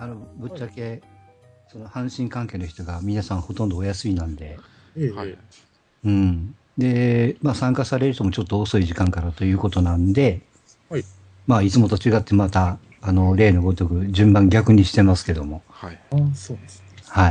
ぶっちゃけ、その阪神関係の人が皆さんほとんどお休みなんで、 はい。 うん。で、まあ参加される人もちょっと遅い時間からということなんで、 はい。 まあいつもと違ってまた、例のごとく順番逆にしてますけども、 はい。 ああ、そうですね。 はい。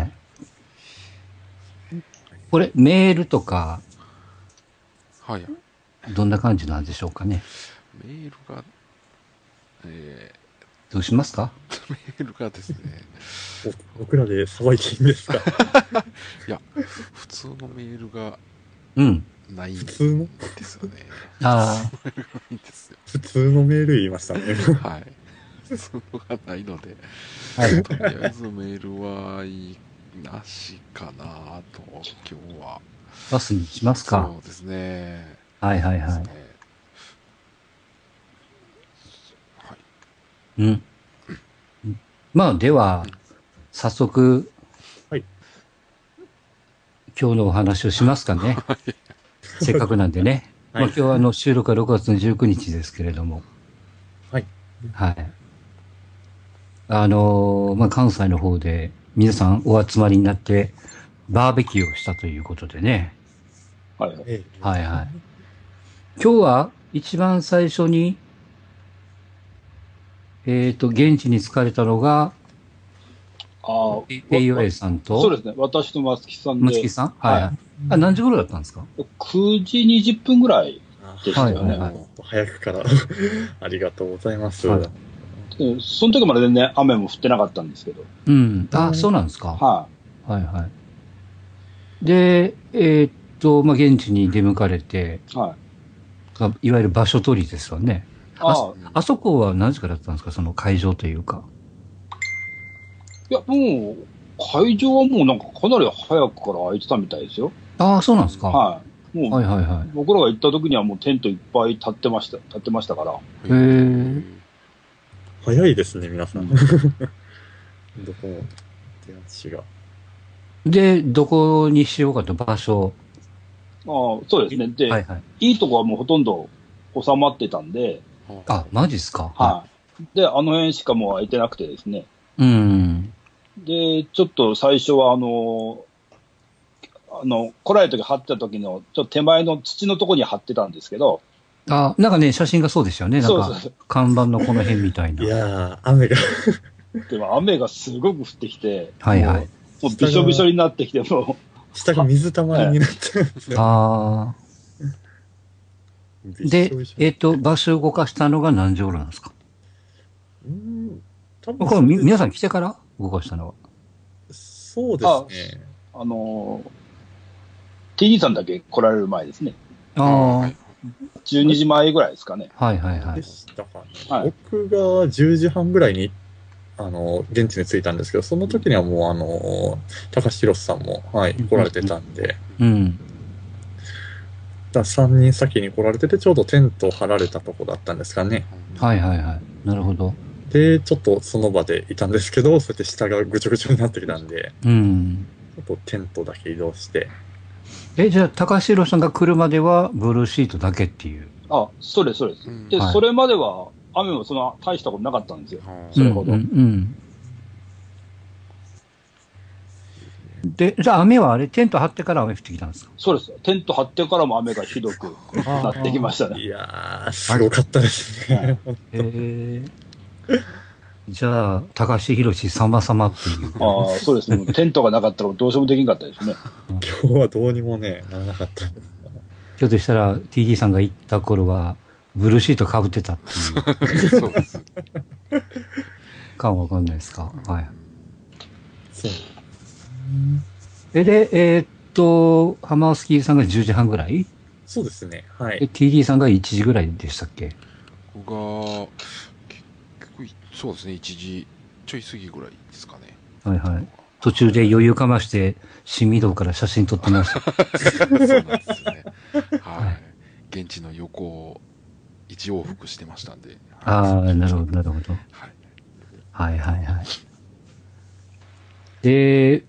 これ、メールとか、 はい。 どんな感じなんでしょうかね。 メールが、えどうしますか？ メールがですね、 僕らでさばいていいんですか？ いや、普通のメールがうん。 ないん普通のですよね。 ああ、 いいんですよ。 普通のメール言いましたね。 はい。普通のがないので、 はい。 とりあえずメールはいいなしかなと、今日は。 バスにしますか？ そうですね。 はいはいはい。 ですね。はい。 うん。まあ、では、早速、 はい。 今日のお話をしますかね。せっかくなんでね。 はいまあ、今日は収録は6月の19日ですけれども。 はい。 はい。まあ、関西の方で皆さんお集まりになってバーベキューをしたということでね。 はいはい。 ええ。 はいはい。今日は一番最初に、現地に着かれたのが、 あペイオエさんと、 そうですね。私と松木さんで。 松木さんはいはい。あ、何時頃だったんですか 9時20分ぐらいでしたよね。 はいはいはい早くからありがとうございます。 はいでその時まで全然雨も降ってなかったんですけど。 うん。あ、そうなんですか。 ははいはい。で、まあ、現地に出向かれて、 い。はい。 いわゆる場所取りですよね。 ああ、 あそこは何時からだったんですか、その会場というか。 いや、もう、会場はもうなんかかなり早くから空いてたみたいですよ。 ああ、そうなんですか。 はい。もう、 はいはいはい。 僕らが行った時にはもうテントいっぱい立ってましたから。 へえ。 早いですね、皆さん。 うんどこも手足が。 で、どこにしようかと場所。 ああ、そうですね。で、 はいはい。 いいとこはもうほとんど収まってたんで、 あ、マジっすか。 はい。で、あの辺しかもう空いてなくてですね。 うん。 で、ちょっと最初は来られた時張ってた時の、ちょっと手前の土のとこに張ってたんですけど、 あ、なんかね、写真がそうですよね。なんかそうそう、 看板のこの辺みたいな。 いやー、雨がでも雨がすごく降ってきて、 はいはい。 もうびしょびしょになってきて、も下が水たまりになってるんですよ。 ああ。 びでしょびしょ、 場所を動かしたのが何時頃なんですか？ 多分これ皆さん来てから動かしたのは。 そうですね。 う、TD さんだけ来られる前ですね。 ああ。 12時前ぐらいですかね。 はいはいはいで。したかね。 はい僕が10時半ぐらいに、現地に着いたんですけど、その時にはもう、高橋宏さんも、はい、来られてたんで、 うん。 だ3人先に来られてて、ちょうどテントを張られたとこだったんですかね。 はいはいはい。なるほど。 で、ちょっとその場でいたんですけど、そうやって下がぐちょぐちょになってきたんで、 うん。 ちょっとテントだけ移動して、 じゃあ、高橋宏さんが来るまでは、ブルーシートだけっていう。 あ、そうです、そうです。で、 はいそれまでは雨もそんな大したことなかったんですよ。それほど。 うん。で、じゃあ雨はあれ、テント張ってから雨降ってきたんですか？ そうです。テント張ってからも雨がひどくなってきましたね。 いやー、すごかったですね。 じゃあ、高橋宏様々っていう。 ああ、そうですね。テントがなかったらどうしようもできなかったですね。 今日はどうにもね、ならなかった。 ひょっとしたら TD さんが行った頃は、ブルーシート被ってたっていう。 そうです。 かもわかんないですか。はい。 そう。 で、ハマースキーさんが10時半ぐらいそうですね。はで、 い。 TD さんが1時ぐらいでしたっけ？ 僕が、結局、そうですね、1時ちょい過ぎぐらいですかね。 はいはい。途中で余裕かまして、新御堂から写真撮ってました。 そうなんですよね。はい。現地の横を一往復してましたんで。 ああ、なるほど、なるほど。 はい。 はいはいはい。で、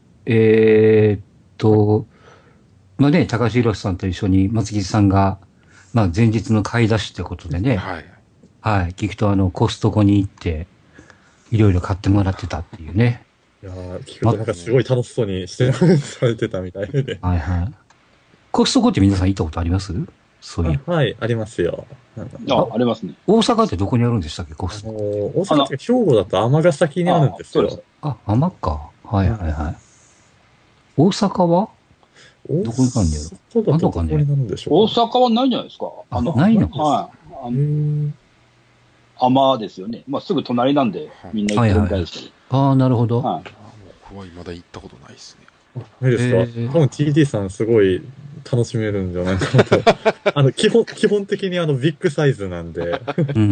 まあね、高橋宏さんと一緒に松木さんが、まあ前日の買い出しってことでね、 はい。 はい、聞くとコストコに行って、 いろいろ買ってもらってたっていうね。 いやー、聞くとなんかすごい楽しそうにしてされてたみたいで。 はいはい。コストコって皆さん行ったことあります？そういう。 あ、はい、ありますよ。 ありますね。 大阪ってどこにあるんでしたっけ、コストコ。 大阪って兵庫だと尼崎にあるんですよ。 そうです。 あ、甘か。はいはいはい。大阪はどこにあるんだよ。 大阪だとどこになるんでしょう大阪はないんじゃないですか。 ないの？ はい。甘ですよね。まあ、すぐ隣なんで、みんな行ってるみたいですけど。 ああ、なるほど。 はい。 僕は未だ行ったことないですね。 ないですか。多分 TD さんすごい楽しめるんじゃないかなと。基本的にビッグサイズなんで、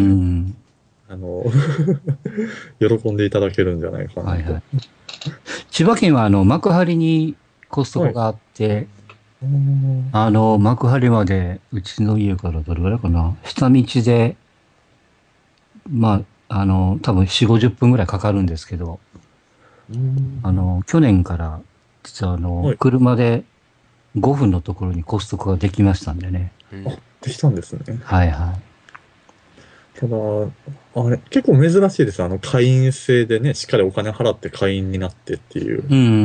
喜んでいただけるんじゃないかなと。はいはい、 千葉県は幕張にコストコがあって、はい、幕張までうちの家からどれぐらいかな、下道で、まあ、多分4、50分ぐらいかかるんですけど、去年から実ははい、車で5分のところにコストコができましたんでね。 あ、できたんですね。 はいはい。 ただ、あれ、結構珍しいです。会員制でね、しっかりお金払って会員になってっていう。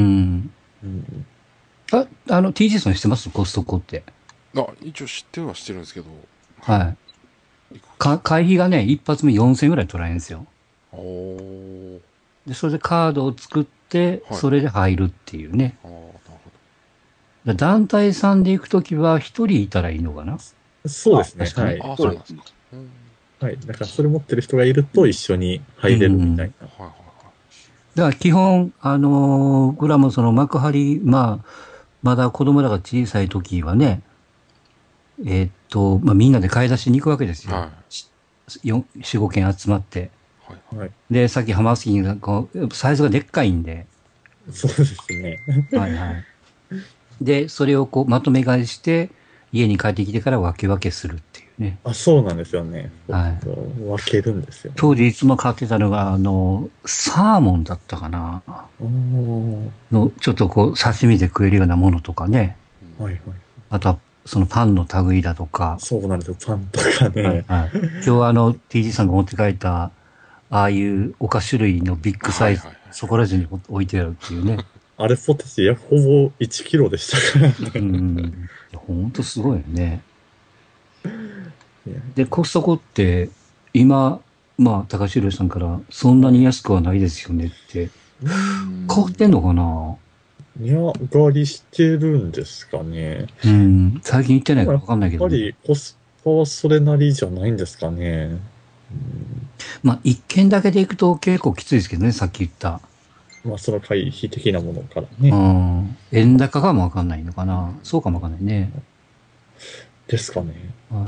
TG さん知ってます？コストコって。 一応知ってるは知ってるんですけど。 はい。会費がね、一発目4000円ぐらい取られるんですよ。で、それでカードを作って、それで入るっていうね。なるほど。団体さんで行くときは一人いたらいいのかな？ そうですね。はい。 そうですね。 はい。だからそれ持ってる人がいると一緒に入れるみたいな。だから基本、これはもうその幕張、まだ子供らが小さい時はね、みんなで買い出しに行くわけですよ。4、5軒集まって。はい。で、さっき浜杉がサイズがでっかいんで。 そうですね。 はいはい。で、それをまとめ買いして、家に帰ってきてから分け分けするっていうね。 そうなんですよね。 はい。 分けるんですよ、ね。 当時いつも買ってたのが、サーモンだったかな。ちょっと刺身で食えるようなものとかね。はいはい。あとは、そのパンの類だとか。 そうなんですよ、パンとかね。はい、 はい。今日はTG さんが持って帰った、ああいうお菓子類のビッグサイズ、そこら中に置いてあるっていうね。 あれポテチ、ほぼ1キロでしたからね。 ほんとすごいよね。で、コストコって、今、高城さんから、そんなに安くはないですよねって。変わってんのかな？ 値上がりしてるんですかね。 最近行ってないからわかんないけど、 ね。やっぱりコスパはそれなりじゃないんですかね。 一軒だけで行くと結構きついですけどね、さっき言った。 その回避的なものからね。 円高かもわかんないのかな。そうかもわかんないね。 ですかね。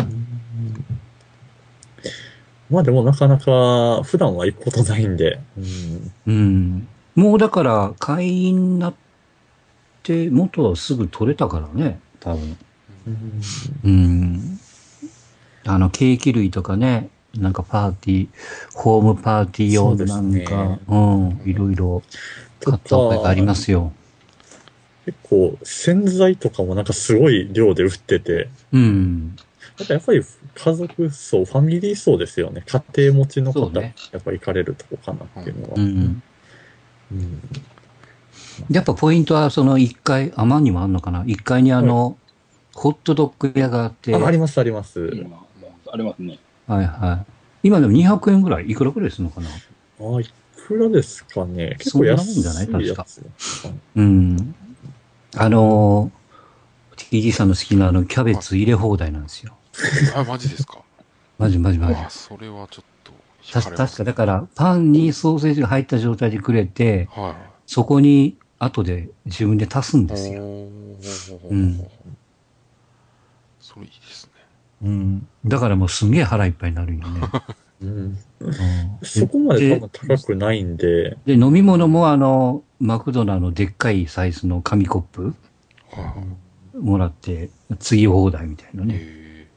でもなかなか普段は行くことないんで。 もうだから会員になって元はすぐ取れたからね、多分。ケーキ類とかね、なんかパーティー、ホームパーティー用のなんか、いろいろ買った覚えがありますよ。 結構洗剤とかもなんかすごい量で売ってて。やっぱり家族層、ファミリー層ですよね。家庭持ちの方、やっぱ行かれるとこかなっていうのは。 やっぱポイントはその1階、アマンにもあるのかな？ 1 階にホットドッグ屋があって。 ありますあります。 ありますね。 はいはい。今でも200円ぐらい、いくらぐらいするのかな？ いくらですかね。結構安いやつ。 そんなもんじゃない？確か。TD さんの好きなキャベツ入れ放題なんですよ。 マジですか？ マジ。 それはちょっと確か、だから、パンにソーセージが入った状態でくれて、そこに後で自分で足すんですよ。 それいいですね。 だからもうすんげえ腹いっぱいになるよね。 そこまで多分高くないんで。 で、飲み物もマクドナルドのでっかいサイズの紙コップもらって、継ぎ放題みたいなね。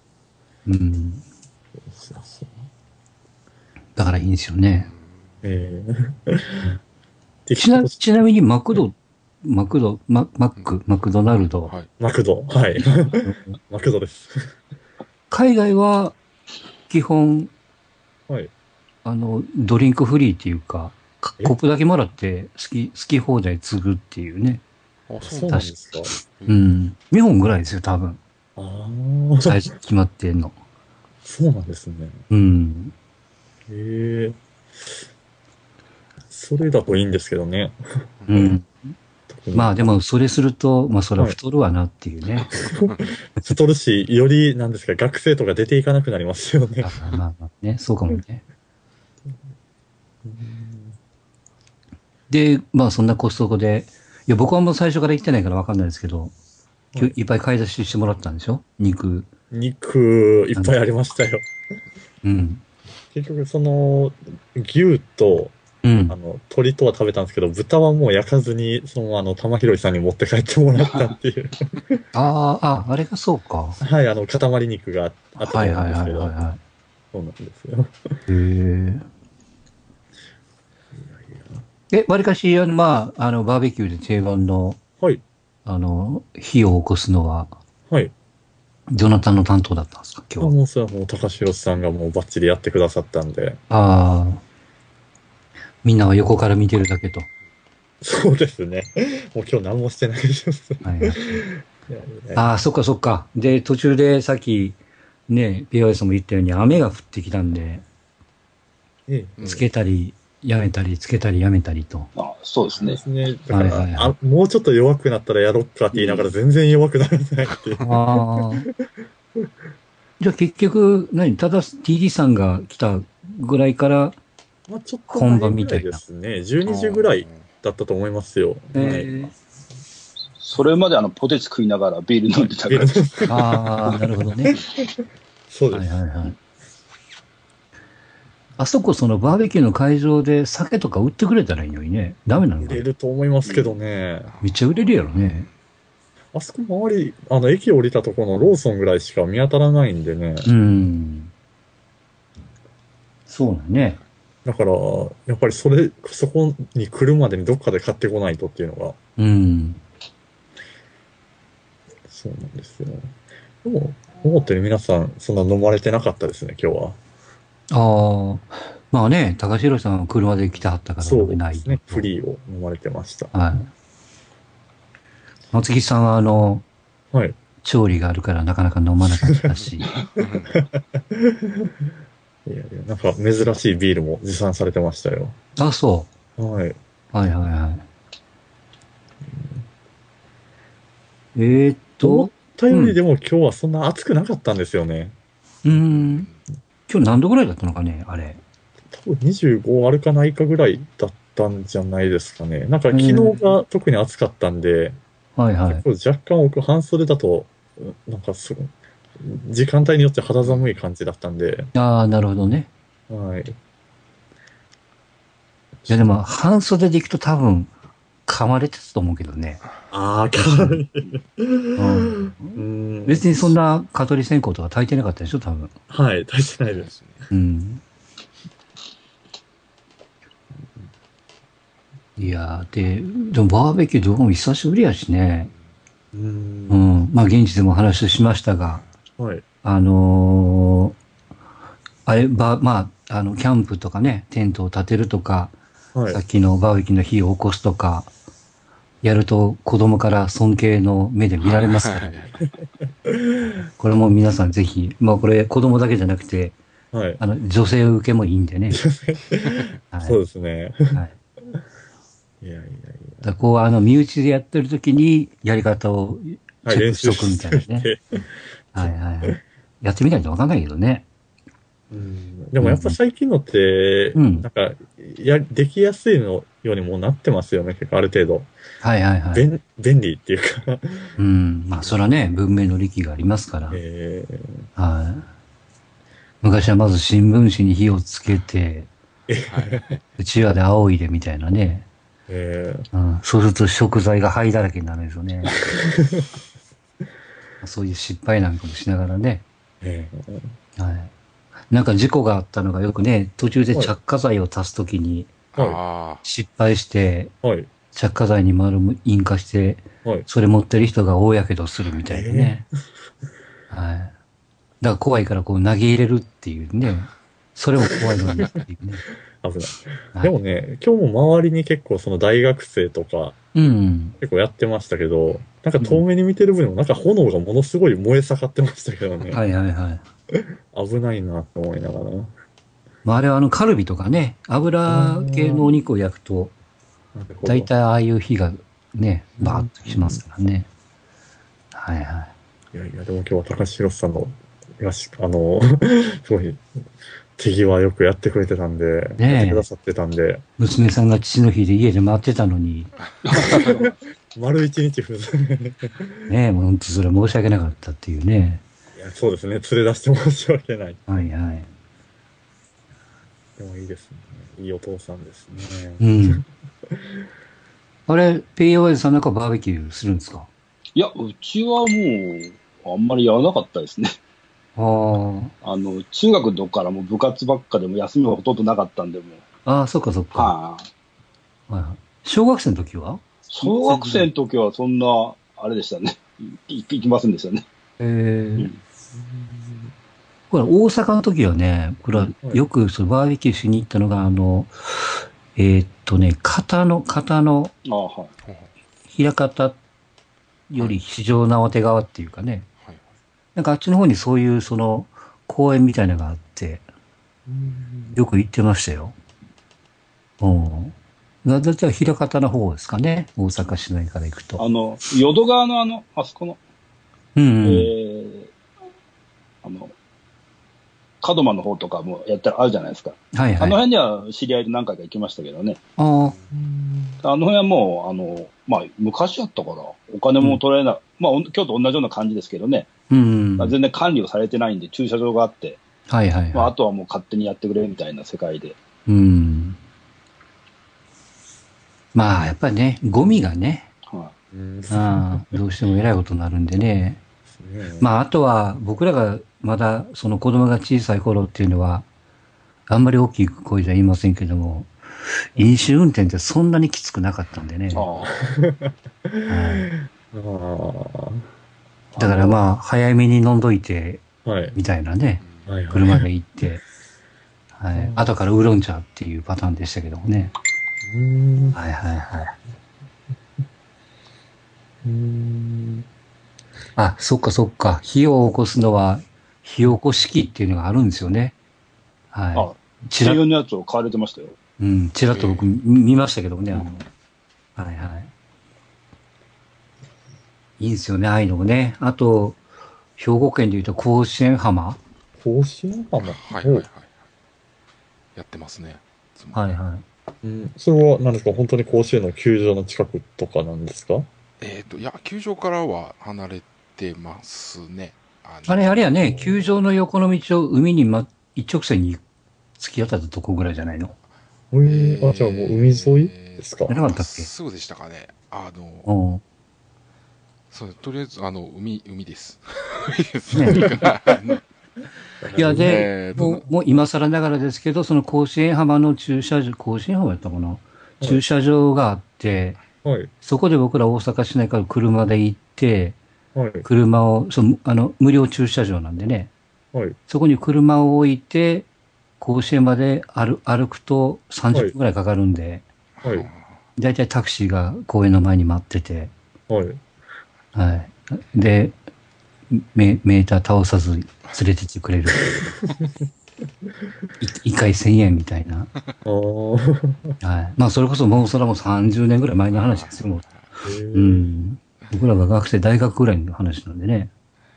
だからいいんですよね。ちなみにマクドナルド。 マクド、はい。マクドです。 海外は基本、ドリンクフリーっていうか、 コップだけもらって好き放題継ぐっていうね。 あ、 そうなんですか。 うん。2本ぐらいですよ、多分。 ああ。 サイズ決まってんの。 そうなんですね。 うん。 へえ。それだといいんですけどね。 うん。まあでも、それすると、まあそれは太るわなっていうね。 太るし、より、なんですか、学生とか出ていかなくなりますよね。 まあね、そうかもね。で、まあそんなコストコで、いや僕はもう最初から行ってないからわかんないですけど、今日いっぱい買い出ししてもらったんでしょ肉。 肉、いっぱいありましたよ。 うん。 結局、牛と、 うん。 鶏とは食べたんですけど、豚はもう焼かずに、玉ひろいさんに持って帰ってもらったっていう。 あれがそうか。 はい、塊肉があったとはい思うんですけど。そうなんですよ。 へえ。わりかし、まあ、バーベキューで定番の、 はい。 火を起こすのは、 はい。 どなたの担当だったんですか、今日は。 もうそれはもう高城さんがもうバッチリやってくださったんで。 ああ、みんなは横から見てるだけと。 そうですね。もう今日何もしてないです。 はいはい、ああ、そっかそっか。で、途中でさっき、ね、POS さんも言ったように雨が降ってきたんで、つけたり、やめたり、つけたり、やめたりと。 あ、そうですね。 ですね。だから、もうちょっと弱くなったらやろっかって言いながら全然弱くならないっていう。 ああ。じゃあ結局、ただ TD さんが来たぐらいから、 まあちょっと前ぐらいですね。12時ぐらいだったと思いますよ。 それまでポテチ食いながらビール飲んでたから。 ああ、なるほどね。 そうです。 はいはいはい。あそこ、バーベキューの会場で酒とか売ってくれたらいいのにね。ダメなのかな。 売れると思いますけどね。 めっちゃ売れるやろね。 あそこ周り、駅降りたところのローソンぐらいしか見当たらないんでね。 そうだね。 だから、やっぱりそこに来るまでにどっかで買ってこないとっていうのが。そうなんですよ。でも、思ったより皆さん、そんな飲まれてなかったですね、今日は。 ああ、まあね、高城さんは車で来てはったから飲めない。 そうですね、フリーを飲まれてました。 はい。松木さんははい。 調理があるからなかなか飲まなかったし。いやいや、なんか珍しいビールも持参されてましたよ。 あ、そう。 はい。 はいはいはい。 思ったよりでも今日はそんな暑くなかったんですよね。 今日何度ぐらいだったのかね、あれ。 多分25あるかないかぐらいだったんじゃないですかね。なんか昨日が特に暑かったんで、 はいはい。 若干僕半袖だと、なんか時間帯によって肌寒い感じだったんで。 ああ、なるほどね。 はい。いやでも、半袖で行くと多分、噛まれてたと思うけどね。 ああ、噛まれて別にそんな蚊取り線香とか焚いてなかったでしょ、多分。 はい、焚いてないです。 いやー、でもバーベキューどこも久しぶりやしね。まあ現地でも話しましたが、 はい。 まあ、キャンプとかね、テントを立てるとか、 はい、 さっきのバーベキューの火を起こすとか、やると子供から尊敬の目で見られますからね。これも皆さんぜひ、まあこれ子供だけじゃなくて、 はい、 女性受けもいいんでね。 そうですね。はい。いやいやいや。こう、身内でやってる時にやり方をチェックしとくみたいなね。はいはいはい。やってみないとわかんないけどね。 でもやっぱ最近のって、なんか、できやすいのようにもなってますよね、結構ある程度。 はいはいはい。 便利っていうかまあそれはね、文明の利器がありますから。はい。昔はまず新聞紙に火をつけて、うちわで仰いでみたいなね。そうすると食材が灰だらけになるんですよね。そういう失敗なんかもしながらね。はい。なんか事故があったのがよくね、途中で着火剤を足すときに失敗して、着火剤に引火して、それ持ってる人が大やけどするみたいなね。はい。だから怖いからこう投げ入れるっていうね。それも怖いのにっていうね。 危ない。でもね、今日も周りに結構その大学生とか、結構やってましたけど、なんか遠目に見てる分にもなんか炎がものすごい燃え盛ってましたけどね。 はいはいはい。 危ないなと思いながら。 まあ、あれはカルビとかね、油系のお肉を焼くと、大体ああいう火がね、バーッときますからね。はいはい。 いやいや、でも今日は高城さんの、すごい、手際よくやってくれてたんで、 ねえ、 やってくださってたんで。 娘さんが父の日で家で待ってたのに。 丸一日不在。 ねえ、もう本当それ申し訳なかったっていうね。 いや、そうですね。連れ出して申し訳ない。 はいはい。 でもいいですね。いいお父さんですね。 うん。あれ、POS さんなんかバーベキューするんですか？ いや、うちはもう、あんまりやらなかったですね。 あ中学の時からもう部活ばっかでも休みはほとんどなかったんで、もう。 あ。ああ、そっかそっか。はいはい。小学生の時は？ 小学生の時はそんな、あれでしたね。行きませんでしたね。 これ大阪の時はね、これはよくそのバーベキューしに行ったのが、片野、枚方より四条畷側っていうかね、なんかあっちの方にそういうその公園みたいなのがあって、よく行ってましたよ。うん。だいたい枚方の方ですかね、大阪市内から行くと。 淀川のあそこの、門真の方とかもやったらあるじゃないですか。 はいはい。 あの辺には知り合いで何回か行きましたけどね。あの辺はもう、まあ、昔やったから、お金も取られない、まあ、京都同じような感じですけどね。全然管理をされてないんで、駐車場があって、 はいはいはい。 まあ、あとはもう勝手にやってくれみたいな世界で。 まあ、やっぱりね、ゴミがね、どうしても偉いことになるんでね。まあ、あとは、僕らがまだ、その子供が小さい頃っていうのは、あんまり大きい声じゃ言いませんけども、飲酒運転ってそんなにきつくなかったんでね。だからまあ、早めに飲んどいて、みたいなね、車で行って、後からウーロン茶っていうパターンでしたけどもね。はいはいはい。あ、そっかそっか。火を起こすのは、火起こし器っていうのがあるんですよね。はい。 専用のやつを買われてましたよ。 ちらっと僕見ましたけどもね、はいはい。いいですよね、ああいうのもね。あと、兵庫県でいうと甲子園浜。 甲子園浜？ はいはいはい。やってますね。 はいはい。 それは何ですか？本当に甲子園の球場の近くとかなんですか？ いや、球場からは離れてますね。 あれやね、球場の横の道を海に、一直線に突き当たったとこぐらいじゃないの？ じゃあもう海沿いですか？ なかったっけ？ すぐでしたかね。とりあえず、海です。 いや、で、もう今更ながらですけど、その甲子園浜の駐車場、甲子園浜やったかな、駐車場があって、そこで僕ら大阪市内から車で行って、車を、無料駐車場なんでね、そこに車を置いて、甲子園まで歩くと30分くらいかかるんで、だいたいタクシーが公園の前に待ってて、で、メーター倒さず連れてってくれる。1回1000円みたいな。まあ、それこそもうそれも30年ぐらい前の話ですよ。僕らが学生、大学ぐらいの話なんでね。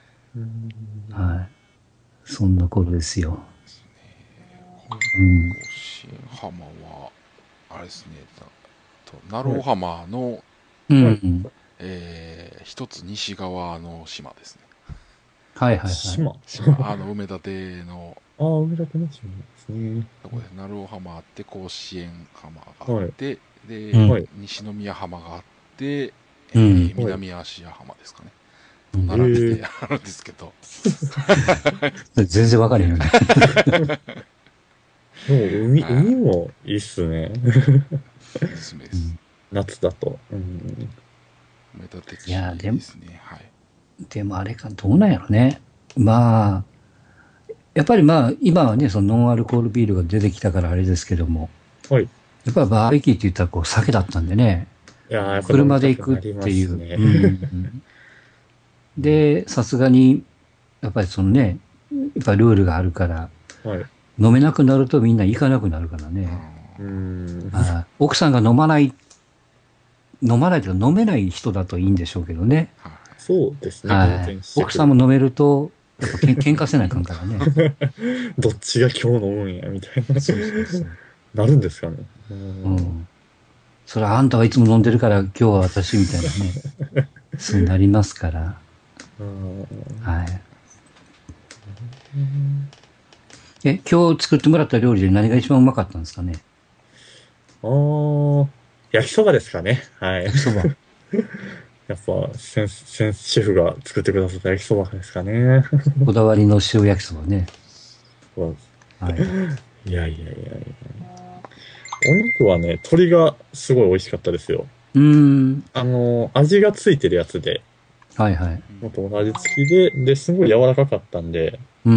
そんな頃ですよ。 甲子園浜は、あれですね、鳴尾浜の、一つ西側の島ですね。 はいはいはい。 島埋め立ての。 埋め立ての島ですね。 そこで鳴尾浜あって、甲子園浜があって、で、西宮浜があって、南芦屋浜ですかね。並んであるんですけど。 全然わかんないよね。 でも海もいいっすね。 おすすめです。 夏だと。 埋め立て地ですね。 でもあれか、どうなんやろね。まあ、 やっぱりまあ、今はね、そのノンアルコールビールが出てきたからあれですけども、 はい。 やっぱりバーベキューって言ったらこう酒だったんでね、 いやー、 車で行くっていう。ね、うん、で、さすがに、やっぱりそのね、やっぱルールがあるから、はい、飲めなくなるとみんな行かなくなるからね。奥さんが飲まないというか飲めない人だといいんでしょうけどね。 そうですね。 はい、奥さんも飲めると、やっぱ喧嘩せないかんからね。 どっちが今日飲むんや、みたいな。そうなるんですかね。うん。 それはあんたはいつも飲んでるから今日は私みたいなね。そうなりますから。はい。今日作ってもらった料理で何が一番うまかったんですかね。 焼きそばですかね。はい。焼きそば。やっぱ、シェフが作ってくださった焼きそばですかね。 こだわりの塩焼きそばね。 そうです。はい。いや。お肉はね、鶏がすごい美味しかったですよ。味がついてるやつで。 はいはい。 元同じ付きで、すごい柔らかかったんで。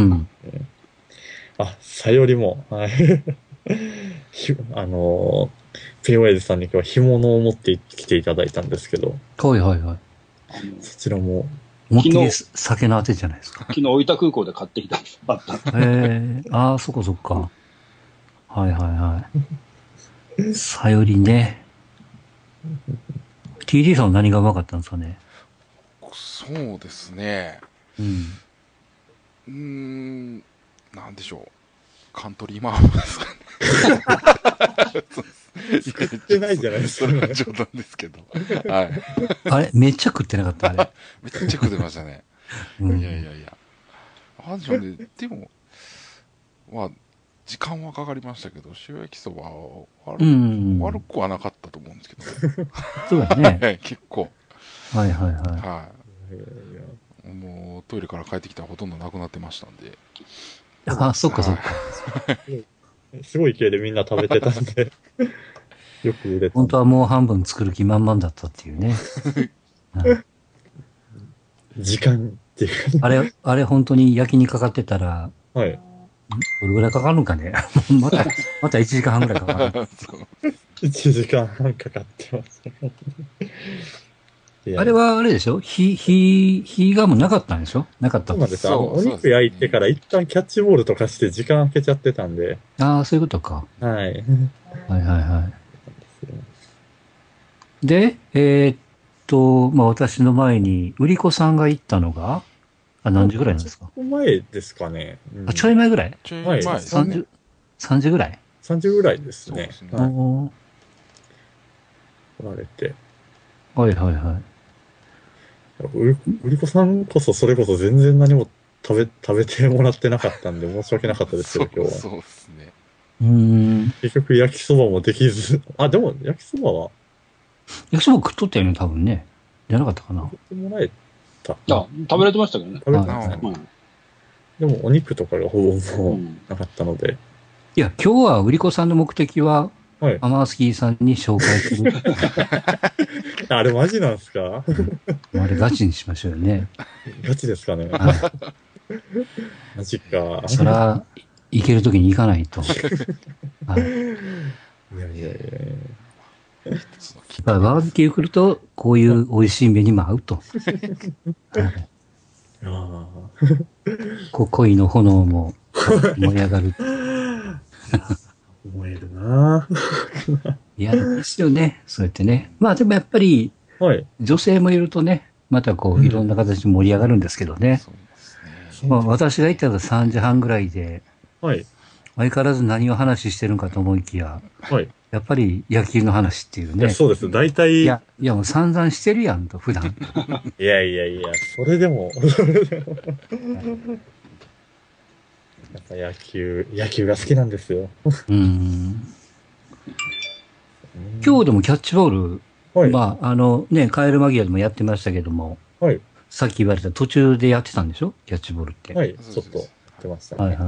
さよりも、はい。POS さんに今日は干物を持ってきていただいたんですけど。 はい。 そちらも。 思いっきり酒のあてじゃないですか。 昨日、大分空港で買ってきたバッタ。そっか。はい。さよりね。TD さんは何がうまかったんですかね。 そうですね。なんでしょう。カントリーマームですかね。 作ってないじゃないですか。 それは冗談ですけど。はい。 あれめっちゃ食ってなかったあれ。 めっちゃ食ってましたね。いや。あんじゃね、でも、まあ、時間はかかりましたけど、塩焼きそばは悪くはなかったと思うんですけど。 そうだね。 結構。 はい。 もうトイレから帰ってきたらほとんどなくなってましたんで。 そっか。 すごい勢いでみんな食べてたんで。よく売れた。 本当はもう半分作る気満々だったっていうね。 時間っていうあれ本当に焼きにかかってたら、 はい。 どれぐらいかかるのかね。また1時間半ぐらいかかる。 1時間半かかってます。 あれはあれでしょ火がもうなかったんでしょなかった。 そうなんですよ。お肉焼いてから一旦キャッチボールとかして時間空けちゃってたんで。 そういうことか。 はい。 はい。で、私の前に、売り子さんが行ったのが、何時ぐらいなんですか？ 前ですかね。 ちょい前ぐらい？ ちょい前ですね。 3時ぐらい？ 3時ぐらいですね。 来られて。 はい。 売り子さんこそそれこそ全然何も食べてもらってなかったんで申し訳なかったですけど、今日は。 そうですね。 結局焼きそばもできず。でも焼きそばは焼きそば食っとったよね、多分ね。じゃなかったかな。 食ってもらえた。 食べれてましたけどね。 食べれてましたね。でもお肉とかがほぼもうなかったので。 いや、今日は売り子さんの目的は、アマースキーさんに紹介する。 あれマジなんですか？ あれガチにしましょうよね。 ガチですかね。マジか。 そら、行けるときに行かないと。いや。 バーベキュー来ると、こういう美味しい目にも合うと。恋の炎も燃え上がる。 燃えるなぁ。 いや、ですよね。そうやってね。まあでもやっぱり、女性もいるとね、またこう、いろんな形で盛り上がるんですけどね。私が行ったのが3時半ぐらいで、相変わらず何を話してるんかと思いきや、やっぱり野球の話っていうね。 そうです。大体。 いや、もう散々してるやんと、普段。 いや、それでも。やっぱ野球が好きなんですよ。 今日でもキャッチボール、帰る間際でもやってましたけども、さっき言われた途中でやってたんでしょキャッチボールって。 ちょっとやってましたね。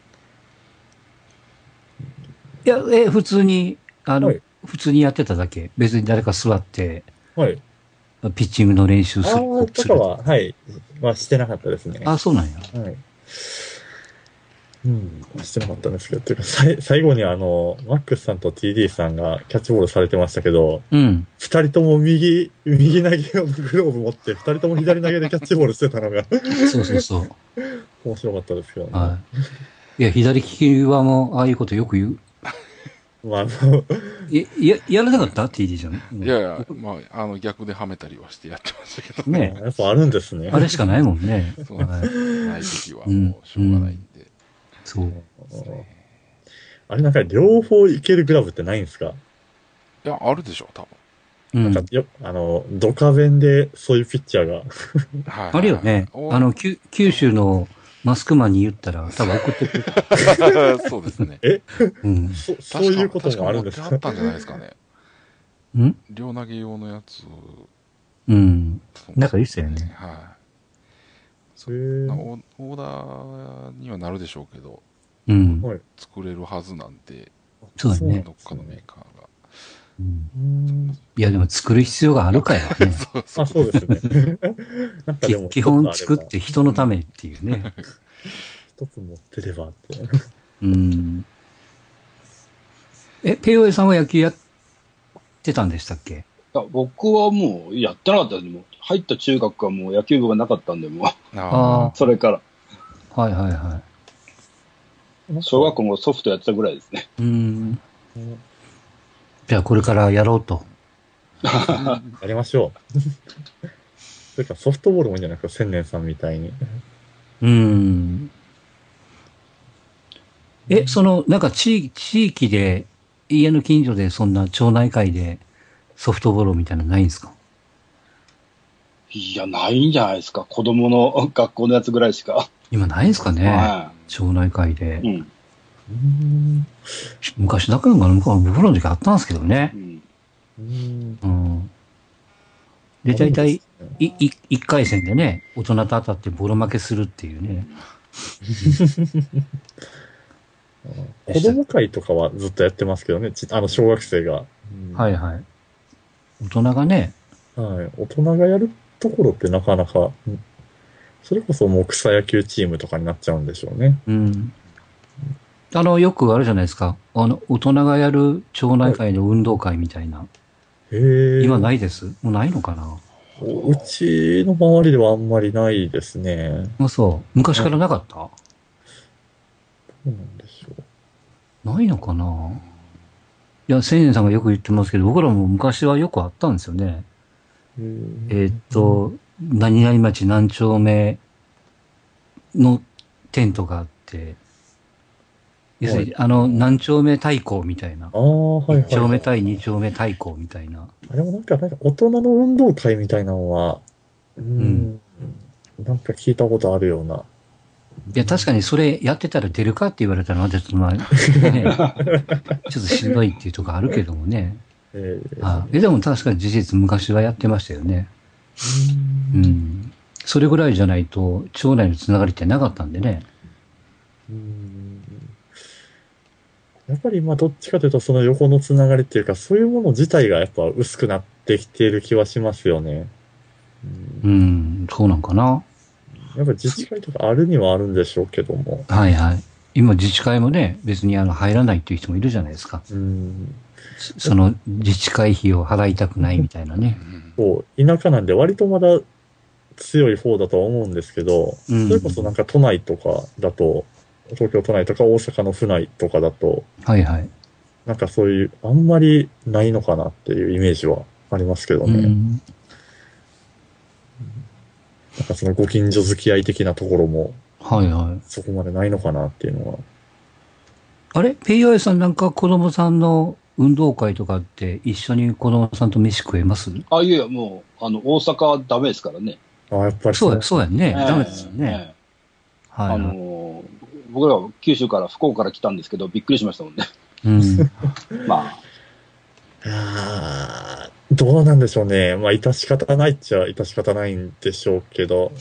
いや、普通にやってただけ。別に誰か座って、ピッチングの練習する。 とかは、してなかったですね。 そうなんや。 してなかったんですけど、っていうか、最後にマックスさんと TD さんがキャッチボールされてましたけど、二人とも右投げのグローブ持って、二人とも左投げでキャッチボールしてたのがそうそうそう。 面白かったですけどね。 はい。いや、左利きはもう、ああいうことよく言う。まあ、やらなかった ?TD じゃん。 いやいや、まあ、逆ではめたりはしてやってましたけどね。やっぱあるんですね。 あれしかないもんね。 そう、ない時はもうしょうがないんで。 そう。 あれなんか両方いけるグラブってないんですか？ いや、あるでしょ、多分。なんかドカベンでそういうピッチャーが。 あるよね。九州のマスクマンに言ったら多分送ってくる。 そうですね。 そういうこともあるんですか？ あったんじゃないですかね。両投げ用のやつ。 なんかいいっすよね。 はい。オーダーにはなるでしょうけど、作れるはずなんで、 そうだね。 どっかのメーカーが。 いや、でも作る必要があるからね。 そうですね。 基本作って人のためっていうね。 一つ持ってればって。 ペイオエさんは野球やってたんでしたっけ？ 僕はもうやってなかったです。もう入った中学はもう野球部がなかったんで、もう。それから。 はいはいはい。 小学校もソフトやってたぐらいですね。 じゃあこれからやろうと。 やりましょう。それからソフトボールもいいんじゃないですか、千年さんみたいに。 なんか地域で、家の近所でそんな町内会でソフトボールみたいなのないんですか？ いや、ないんじゃないですか。子供の学校のやつぐらいしか。 今ないんですかね。町内会で。昔だから僕らの時あったんですけどね。で、大体、1回戦でね、大人と当たってボロ負けするっていうね。 子供会とかはずっとやってますけどね、小学生が。 はいはい。大人がね。 はい。大人がやるところってなかなか、それこそもう草野球チームとかになっちゃうんでしょうね。 よくあるじゃないですか。大人がやる町内会の運動会みたいな。今ないです？もうないのかな？ うちの周りではあんまりないですね。 そう。昔からなかった？どうなんでしょう。ないのかな？いや、千円さんがよく言ってますけど、僕らも昔はよくあったんですよね。何々町何丁目のテントがあって、要するに、何丁目対抗みたいな。1丁目対2丁目対抗みたいな。 でもなんか大人の運動会みたいなのは、なんか聞いたことあるような。 いや、確かにそれやってたら出るかって言われたら、ちょっとまあ、ね、ちょっとしんどいっていうとこあるけどもね。でも確かに事実昔はやってましたよね。それぐらいじゃないと、町内のつながりってなかったんでね。 やっぱりどっちかというとその横のつながりっていうか、そういうもの自体がやっぱ薄くなってきている気はしますよね。 そうなんかな。 やっぱ自治会とかあるにはあるんでしょうけども。 はいはい。今自治会もね、別に入らないっていう人もいるじゃないですか。その自治会費を払いたくないみたいなね。 そう、田舎なんで割とまだ強い方だとは思うんですけど、それこそなんか都内とかだと、東京都内とか大阪の府内とかだと、 はいはい。 なんかそういう、あんまりないのかなっていうイメージはありますけどね。なんかそのご近所付き合い的なところも、 はいはい。 そこまでないのかなっていうのは。 あれペイアイさんなんか子供さんの運動会とかって一緒に子供さんと飯食えます？ いやもう、大阪はダメですからね。 やっぱりそうやね。ダメですよね。 僕らは九州から福岡から来たんですけど、びっくりしましたもんね。 どうなんでしょうね。致し方ないっちゃ致し方ないんでしょうけど。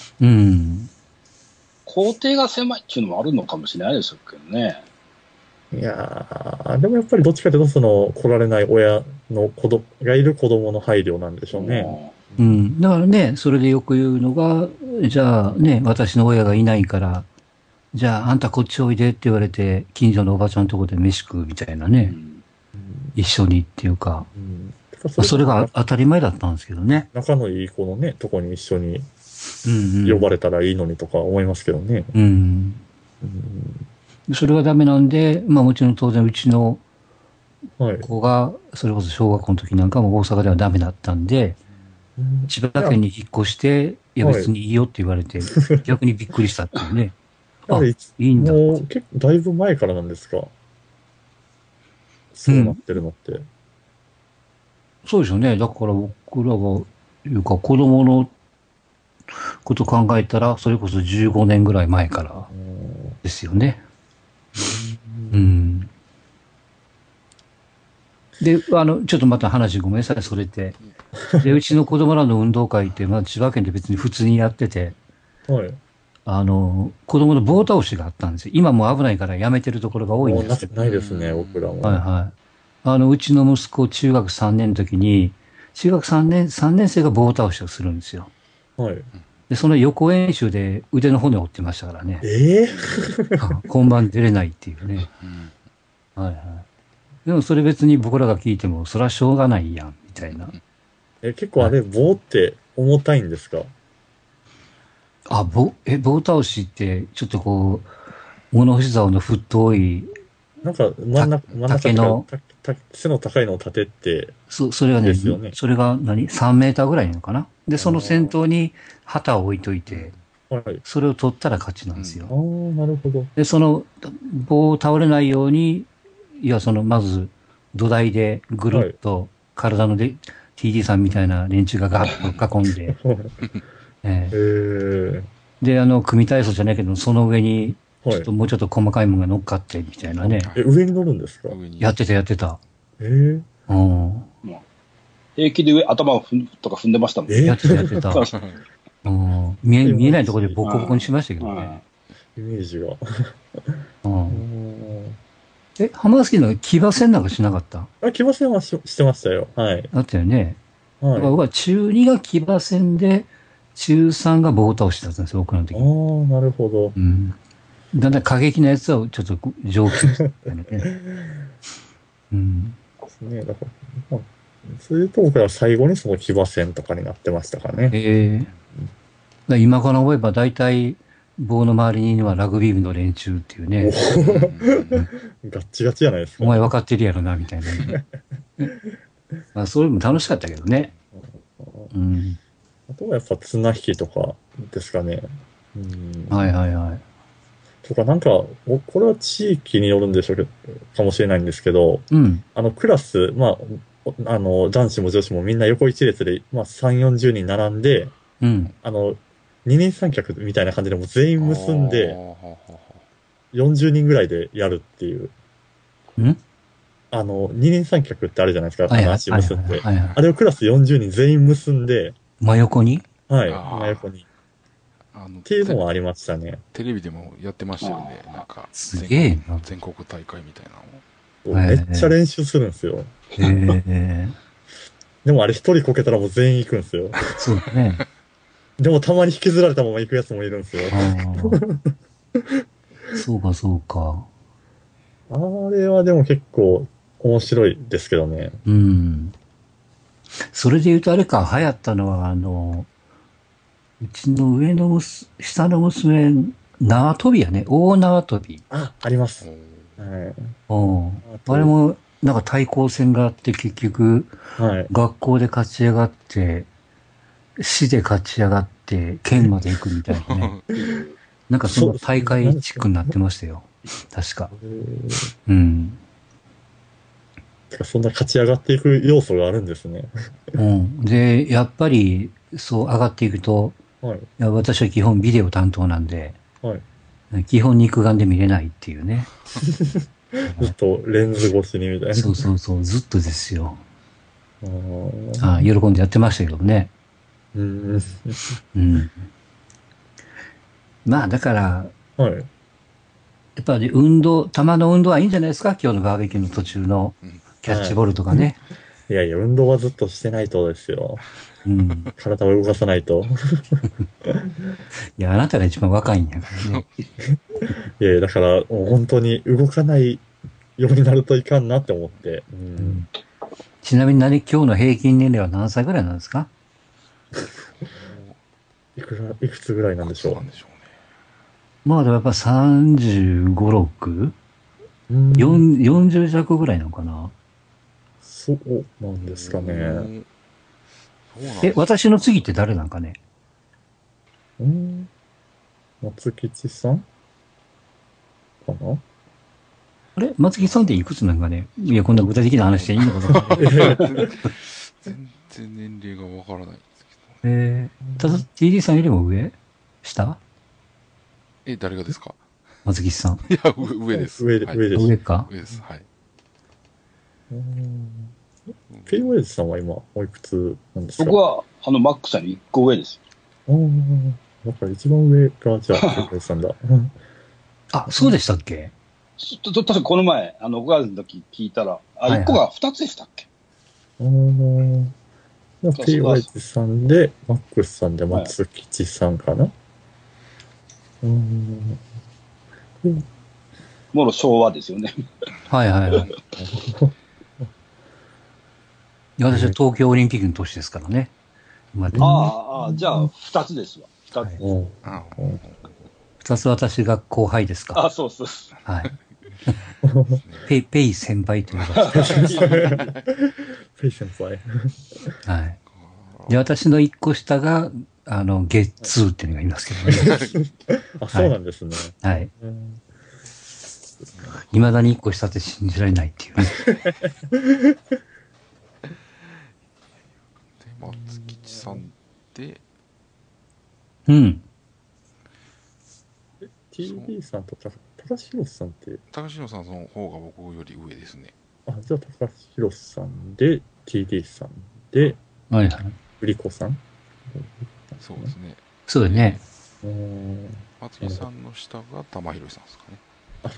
校庭が狭いっていうのもあるのかもしれないですけどね。 でもやっぱりどっちかというと、来られない親のがいる子供の配慮なんでしょうね。だからね、それでよく言うのが、じゃあね、私の親がいないから、 じゃああんたこっちおいでって言われて、近所のおばちゃんのとこで飯食うみたいなね。一緒にっていうか。それが当たり前だったんですけどね。 仲のいい子のね、とこに一緒に呼ばれたらいいのにとか思いますけどね。 それがダメなんで、まあもちろん当然うちの子が、それこそ小学校の時なんかも大阪ではダメだったんで、千葉県に引っ越して、いや別にいいよって言われて、逆にびっくりしたっていうね。あ、いいんだ。 もう結構だいぶ前からなんですか？そうなってるのって。 そうでしょうね。だから僕らが、いうか子供のこと考えたら、それこそ15年ぐらい前からですよね。で、ちょっとまた話ごめんなさい、それって。で、うちの子供らの運動会って、まあ千葉県で別に普通にやってて、はい。子供の棒倒しがあったんですよ。今もう危ないからやめてるところが多いんですけど。 ないですね、僕らも。 はいはい。うちの息子、中学3年の時に、中学3年生が棒倒しをするんですよ。はい。で、その予行演習で腕の骨を折ってましたからね。本番出れないっていうね。はいはい。でもそれ別に僕らが聞いても、それはしょうがないやん、みたいな。 結構あれ、棒って重たいんですか？ 棒倒しって、ちょっとこう、物干し竿の太い、 なんか、真ん中の、背の高いのを立てて、 それはね、それが3メーターぐらいなのかな。で、その先頭に旗を置いといて、それを取ったら勝ちなんですよ。 なるほど。 で、その棒を倒れないように、まず土台でぐるっと体のTD さんみたいな連中がガッと囲んで、で、組体操じゃないけど、その上に、もうちょっと細かいものが乗っかってみたいなね。 上に乗るんですか？ やってた。 平気で頭とか踏んでましたもんね。 やってた。見えないところでボコボコにしましたけどね。 イメージが。 浜崎の騎馬戦なんかしなかった？ 騎馬戦はしてましたよ。はい。 だったよね。だから僕は中2が騎馬戦で、中3が棒倒しだったんですよ、僕の時。 なるほど。 だんだん過激なやつはちょっと上級者だね。 ですね。だから、そういうとこから最後にその騎馬戦とかになってましたかね。 今から思えば大体棒の周りにはラグビー部の連中っていうね。 ガッチガチじゃないですか。 お前分かってるやろな、みたいな、ね。まあ、それも楽しかったけどね。 あとはやっぱ綱引きとかですかね。 はいはいはい。 とかなんか、これは地域によるんでしょうかもしれないんですけど、クラス、まあ、男子も女子もみんな横一列で、まあ、3、40人並んで、二人三脚みたいな感じでもう全員結んで、40人ぐらいでやるっていう。二人三脚ってあるじゃないですか、足結んで。あれをクラス40人全員結んで。 真横に？ はい、真横に。っていうのはありましたね。 テレビでもやってましたよね。なんか、 すげえな。 全国大会みたいなのを。めっちゃ練習するんですよ。でもあれ一人こけたらもう全員行くんですよ。 そうだね。 でもたまに引きずられたまま行くやつもいるんですよ。 そうかそうか。 あれはでも結構面白いですけどね。 それで言うとあれか、流行ったのはうちの下の娘、縄跳びやね。大縄跳び。 あります。 あれも、なんか対抗戦があって結局、学校で勝ち上がって、市で勝ち上がって、県まで行くみたいなね。なんかその大会チックになってましたよ。確か。 そんな勝ち上がっていく要素があるんですね。 で、やっぱり、そう上がっていくと、いや私は基本ビデオ担当なんで、基本肉眼で見れないっていうね。 ずっとレンズ越しにみたいな。 そう、ずっとですよ。喜んでやってましたけどね。まあだから、やっぱり球の運動はいいんじゃないですか、今日のバーベキューの途中のキャッチボールとかね。 いやいや、運動はずっとしてないとですよ。うん、体を動かさないと。 いや、あなたが一番若いんやからね。 いやいや、だから、もう本当に動かないようになるといかんなって思って。うん、 ちなみに今日の平均年齢は何歳ぐらいなんですか？ いくつぐらいなんでしょう。そうなんでしょうね。 まあでもやっぱ35、6？ 40弱ぐらいなのかな。 そうなんですかね。 私の次って誰なんかね。 松吉さんかな。 あれ松木さんっていくつなんかね。いや、こんな具体的な話でいいのかな。 全然年齢がわからないんですけど。ただ、TD さんよりも上？下？ 誰がですか？ 松木さん。 いや、上です。 上です。 上か。 上です。はい。 KOS さんは今、おいくつなんですか？ 僕は、マックさんに1個上です。 だから一番上が、じゃあ、KOS さんだ。 あ、そうでしたっけ？ 確かこの前、5月の時聞いたら、1個が2つでしたっけ？ KOS さんで、マックスさんで松吉さんかな。 もろ昭和ですよね。 はいはいはい。私は東京オリンピックの年ですからね。 じゃあ、2つですわ。 2つ私が後輩ですか。 そうそう。 はい。ペイ先輩というか。 ペイ先輩。 はい。で、私の1個下が、ゲッツーっていうのがいますけどね。 そうなんですね。 はい。未だに1個下って信じられないっていうね。 松吉さんで、 TD さんと高城さんって。 高城さんの方が僕より上ですね。 じゃあ高城さんで、TD さんで、 はいはい。 売り子さん。 そうですね。 そうだね。 松木さんの下が玉広さんですかね。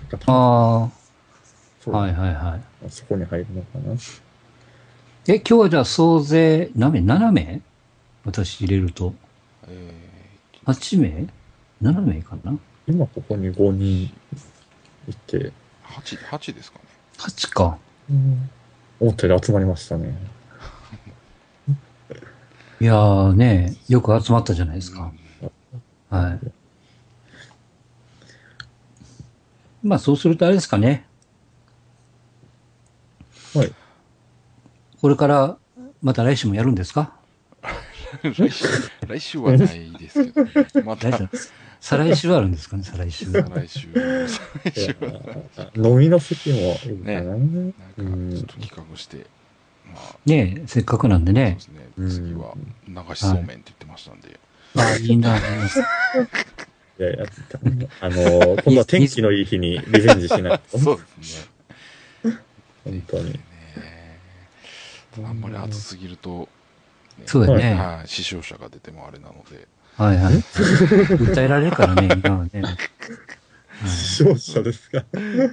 はいはいはい。 そこに入るのかな。 今日はじゃあ総勢何名 ?7 名私入れると。8名 ?7 名かな。 今ここに5人いて。 8ですかね。 8か。 思ったより集まりましたね。 いやーね、よく集まったじゃないですか。はい。まあそうするとあれですかね。 はい。 これからまた来週もやるんですか？ 来週はないですけど、ね、また再来週はあるんですかね？再来週。 飲みの席もいいかな。 なんかちょっと企画して。 ねえ、せっかくなんでね。 そうですね。次は流しそうめんって言ってましたんで。 いいな。 いやいや、今度は天気のいい日にリベンジしないと。 そうですね。 本当に。 あんまり暑すぎると、 そうだね。 死傷者が出てもあれなので。 はいはい。訴えられるからね、今はね。 死傷者ですか。い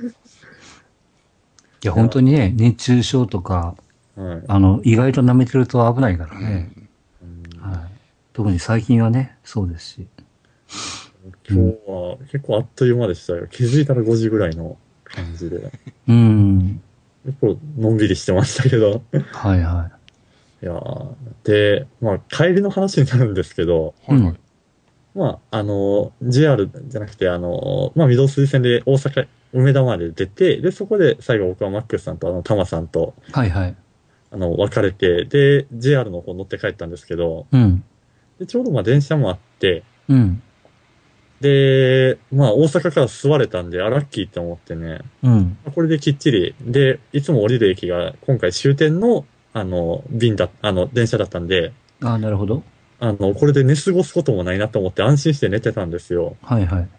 や、本当にね、熱中症とか、意外と舐めてると危ないからね。特に最近はね、そうですし。 今日は結構あっという間でしたよ。気づいたら5時ぐらいの感じで。結構のんびりしてましたけど。 はいはい。 いやで、帰りの話になるんですけど、JR じゃなくて、御堂筋線で大阪、梅田まで出て、で、そこで最後僕はマックスさんとタマさんと、 はいはい。 別れて、で、JR の方乗って帰ったんですけど、でちょうど電車もあって、で、大阪から座れたんで、ラッキーって思ってね、これできっちり、で、いつも降りる駅が今回終点の、電車だったんで、 なるほど。 これで寝過ごすこともないなと思って安心して寝てたんですよ。 はいはい。